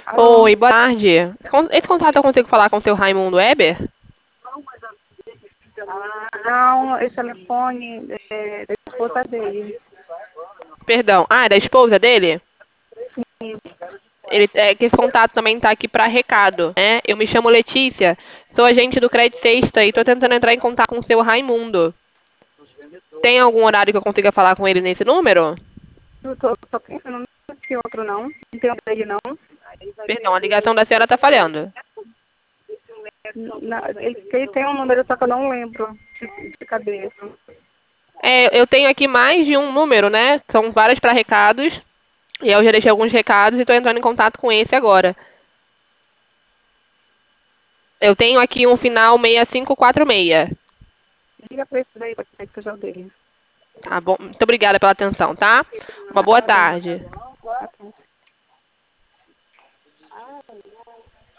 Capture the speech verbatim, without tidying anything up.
Alô? Oi, boa tarde. Esse contato eu consigo falar com o seu Raimundo Weber? Ah, não, esse telefone é da esposa dele. Perdão. Ah, é da esposa dele? Sim. Ele, é que esse contato também está aqui para recado, né? Eu me chamo Letícia, sou agente do Credit Sexta e estou tentando entrar em contato com o seu Raimundo. Tem algum horário que eu consiga falar com ele nesse número? Eu tô, tô pensando, não tem outro não. Não tem outro aí não. Perdão, a ligação da senhora está falhando. Na- ele, ele tem um número, só que eu não lembro de, de cabeça. É, eu tenho aqui mais de um número, né? São vários para recados. E eu já deixei alguns recados e estou entrando em contato com esse agora. Eu tenho aqui um final seis cinco quatro seis. Liga pra esse daí, pode ser que seja o dele. Tá bom. Muito obrigada pela atenção, tá? Uma boa Nada. tarde. Ok.